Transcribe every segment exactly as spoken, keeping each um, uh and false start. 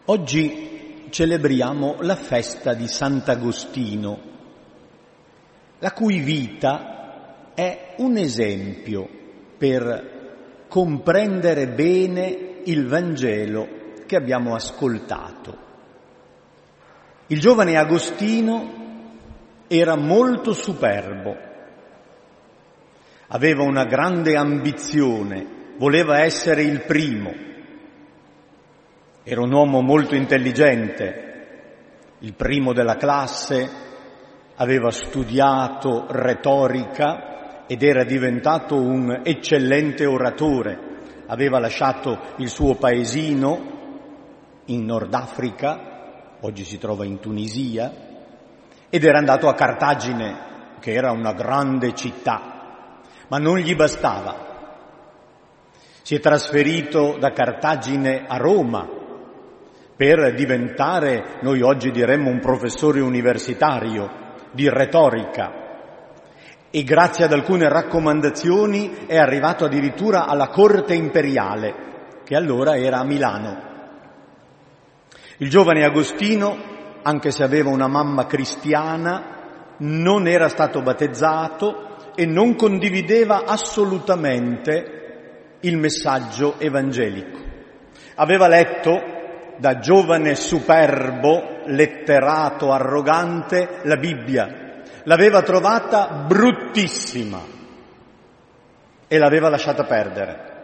Oggi celebriamo la festa di Sant'Agostino, la cui vita è un esempio per comprendere bene il Vangelo che abbiamo ascoltato. Il giovane Agostino era molto superbo, aveva una grande ambizione, voleva essere il primo. Era un uomo molto intelligente, il primo della classe, aveva studiato retorica ed era diventato un eccellente oratore. Aveva lasciato il suo paesino in Nord Africa, oggi si trova in Tunisia, ed era andato a Cartagine, che era una grande città, ma non gli bastava. Si è trasferito da Cartagine a Roma per diventare, noi oggi diremmo, un professore universitario di retorica, e grazie ad alcune raccomandazioni è arrivato addirittura alla corte imperiale, che allora era a Milano. Il giovane Agostino, anche se aveva una mamma cristiana, non era stato battezzato e non condivideva assolutamente il messaggio evangelico. Aveva letto da giovane superbo, letterato, arrogante, la Bibbia. L'aveva trovata bruttissima e l'aveva lasciata perdere.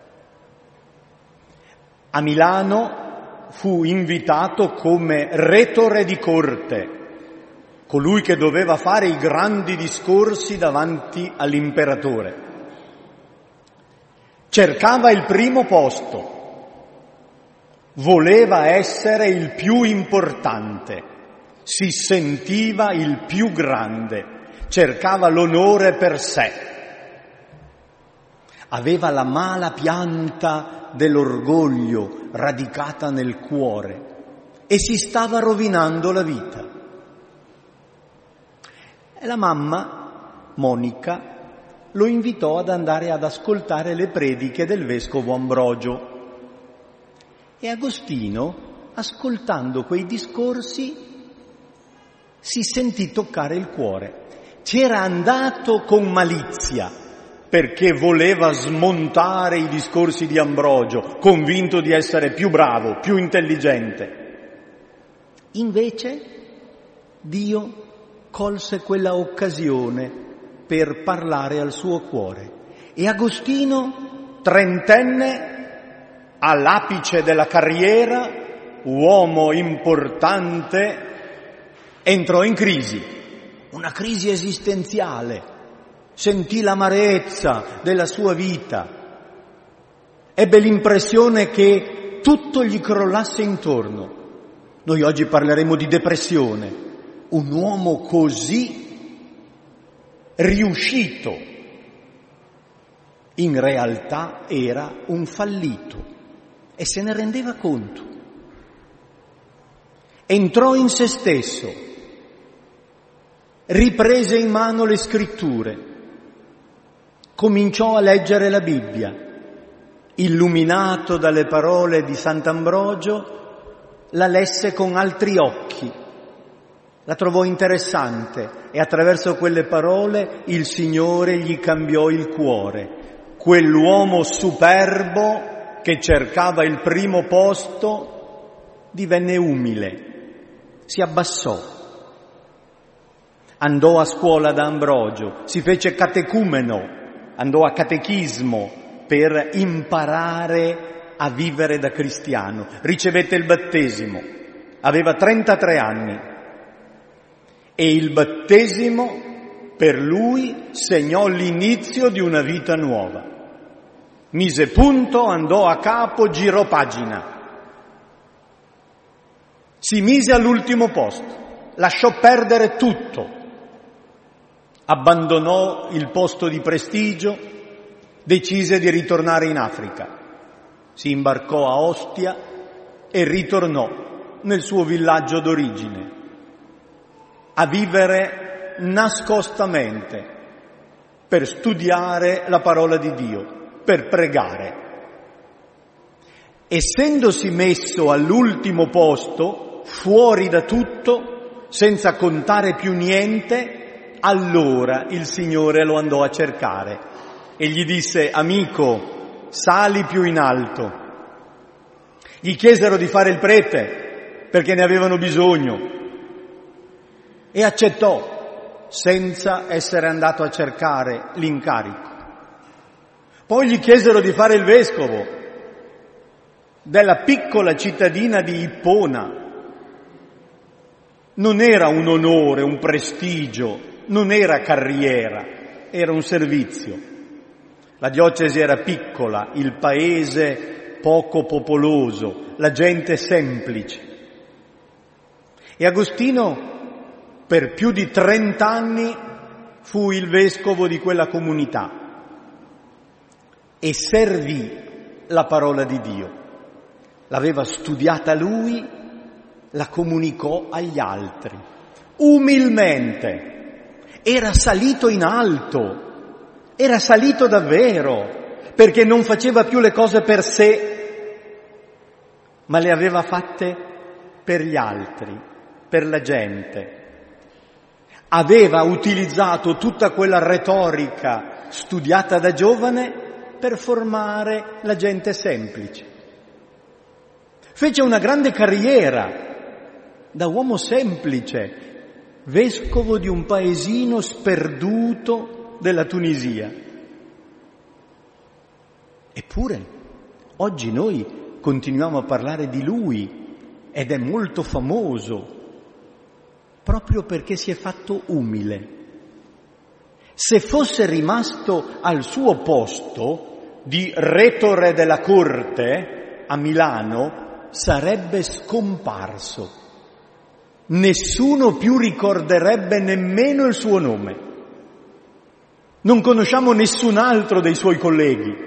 A Milano fu invitato come retore di corte, colui che doveva fare i grandi discorsi davanti all'imperatore. Cercava il primo posto. Voleva essere il più importante, si sentiva il più grande, cercava l'onore per sé. Aveva la mala pianta dell'orgoglio radicata nel cuore e si stava rovinando la vita. E la mamma, Monica, lo invitò ad andare ad ascoltare le prediche del vescovo Ambrogio. E Agostino, ascoltando quei discorsi, si sentì toccare il cuore. C'era andato con malizia, perché voleva smontare i discorsi di Ambrogio, convinto di essere più bravo, più intelligente. Invece Dio colse quella occasione per parlare al suo cuore. E Agostino, trentenne, all'apice della carriera, uomo importante, entrò in crisi, una crisi esistenziale, sentì l'amarezza della sua vita, ebbe l'impressione che tutto gli crollasse intorno. Noi oggi parleremo di depressione. Un uomo così riuscito, in realtà era un fallito. E se ne rendeva conto. Entrò in se stesso, riprese in mano le scritture, cominciò a leggere la Bibbia. Illuminato dalle parole di Sant'Ambrogio, la lesse con altri occhi, la trovò interessante e attraverso quelle parole il Signore gli cambiò il cuore. Quell'uomo superbo che cercava il primo posto, divenne umile, si abbassò, andò a scuola da Ambrogio, si fece catecumeno, andò a catechismo per imparare a vivere da cristiano, ricevette il battesimo, aveva trentatré anni e il battesimo per lui segnò l'inizio di una vita nuova. Mise punto, andò a capo, girò pagina. Si mise all'ultimo posto, lasciò perdere tutto. Abbandonò il posto di prestigio, decise di ritornare in Africa. Si imbarcò a Ostia e ritornò nel suo villaggio d'origine, a vivere nascostamente, per studiare la parola di Dio, per pregare. essendosi messo all'ultimo posto, fuori da tutto, senza contare più niente, allora il Signore lo andò a cercare e gli disse: amico, sali più in alto. Gli chiesero di fare il prete perché ne avevano bisogno e accettò senza essere andato a cercare l'incarico. Poi gli chiesero di fare il vescovo della piccola cittadina di Ippona. Non era un onore, un prestigio, non era carriera, era un servizio. La diocesi era piccola, il paese poco popoloso, la gente semplice. E Agostino per più di trent'anni fu il vescovo di quella comunità e servì la parola di Dio. L'aveva studiata lui, la comunicò agli altri, umilmente. Era salito in alto, era salito davvero, perché non faceva più le cose per sé, ma le aveva fatte per gli altri, per la gente. Aveva utilizzato tutta quella retorica studiata da giovane per formare la gente semplice. Fece una grande carriera da uomo semplice, vescovo di un paesino sperduto della Tunisia. Eppure, oggi noi continuiamo a parlare di lui ed è molto famoso proprio perché si è fatto umile. Se fosse rimasto al suo posto di retore della corte a Milano, sarebbe scomparso. Nessuno più ricorderebbe nemmeno il suo nome. Non conosciamo nessun altro dei suoi colleghi.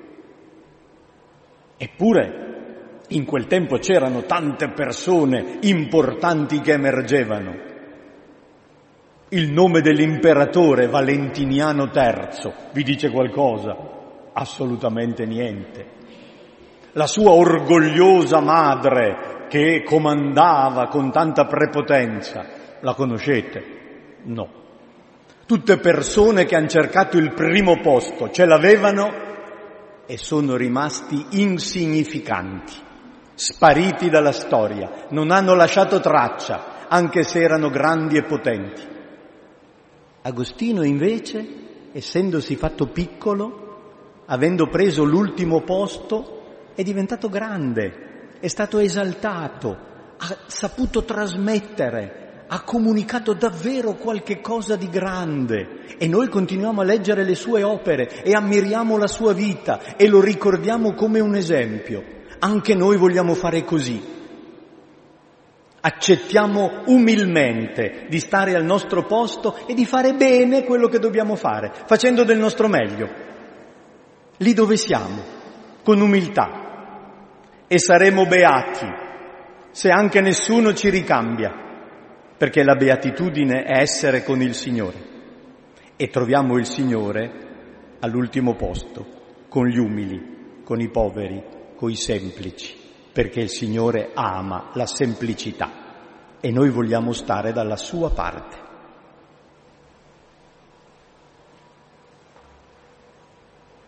Eppure in quel tempo c'erano tante persone importanti che emergevano. Il nome dell'imperatore Valentiniano terzo vi dice qualcosa? Assolutamente niente. La sua orgogliosa madre che comandava con tanta prepotenza, la conoscete? No. Tutte persone che hanno cercato il primo posto, ce l'avevano e sono rimasti insignificanti, spariti dalla storia, non hanno lasciato traccia, anche se erano grandi e potenti. Agostino invece, essendosi fatto piccolo, avendo preso l'ultimo posto, è diventato grande, è stato esaltato, ha saputo trasmettere, ha comunicato davvero qualche cosa di grande e noi continuiamo a leggere le sue opere e ammiriamo la sua vita e lo ricordiamo come un esempio. Anche noi vogliamo fare così. Accettiamo umilmente di stare al nostro posto e di fare bene quello che dobbiamo fare, facendo del nostro meglio, lì dove siamo, con umiltà. E saremo beati se anche nessuno ci ricambia, perché la beatitudine è essere con il Signore. E troviamo il Signore all'ultimo posto, con gli umili, con i poveri, con i semplici, perché il Signore ama la semplicità e noi vogliamo stare dalla sua parte.